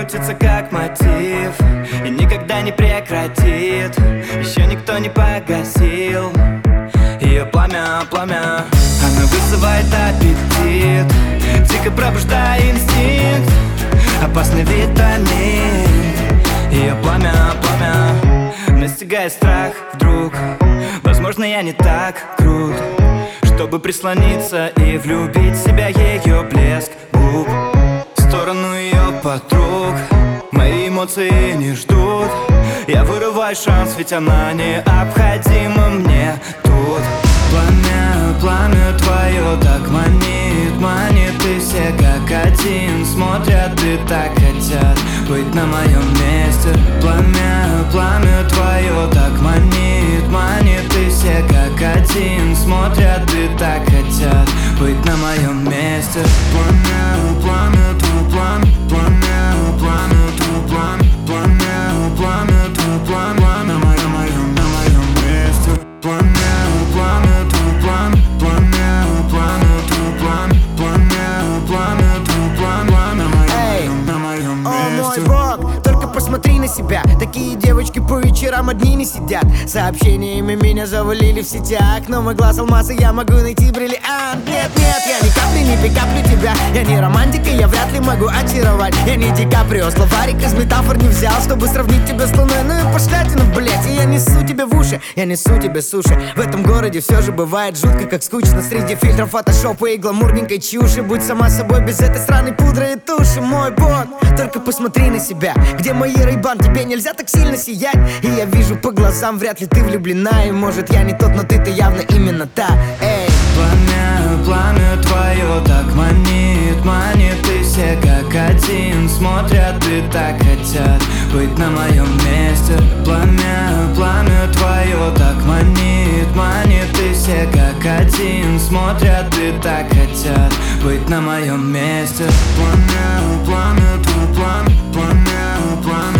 крутится как мотив и никогда не прекратит. Еще никто не погасил ее пламя, пламя. Она вызывает аппетит, дико пробуждая инстинкт, опасный витамин. Ее пламя, пламя. Настигает страх вдруг. Возможно, я не так крут, чтобы прислониться и влюбить в себя ее блеск губ. В сторону ее подруг мои эмоции не ждут. Я вырываю шанс, ведь она необходима мне тут. Пламя, пламя твое так манит, манит. И все как один смотрят и так хотят быть на моем месте. Пламя, пламя твое так манит, манит. И все как один смотрят и так хотят быть на моем месте. Пламя, пламя, твое пламя, пламя, пламя, твое пламя, пламя, пламя, твое пламя на моем месте. Пламя, пламя, твое пламя, пламя, пламя, твое пламя, пламя, пламя, твое пламя на моем месте. О мой бог, только посмотри на себя. Такие девочки по вечерам одни не сидят. Сообщениями меня завалили в сетях, но мой глаз алмаз, и я могу найти бриллиант. Нет, нет, я ни капли не пикаплю тебя. Я не романтика, я вряд ли могу очаровать. Я не Ди Каприо, словарик из метафор не взял, чтобы сравнить тебя с луной. Ну и пошлятина, блять, и я несу тебе в уши, я несу тебе суши. В этом городе все же бывает жутко, как скучно. Среди фильтров фотошопа и гламурненькой чуши. Будь сама собой без этой странной пудры и туши. Мой бог, только посмотри на себя. Где мои Рейбан, тебе нельзя так сильно сиять. И я вижу по глазам, вряд ли ты влюблена. И может я не тот, но ты-то явно именно та. Эй. Пламя, пламя твое так манит, манит. И все как один смотрят и так хотят быть на моем месте. Пламя, пламя твое так манит, манит. И все как один смотрят и так хотят быть на моем месте. Пламя, пламя, твое пламя, пламя, пламя.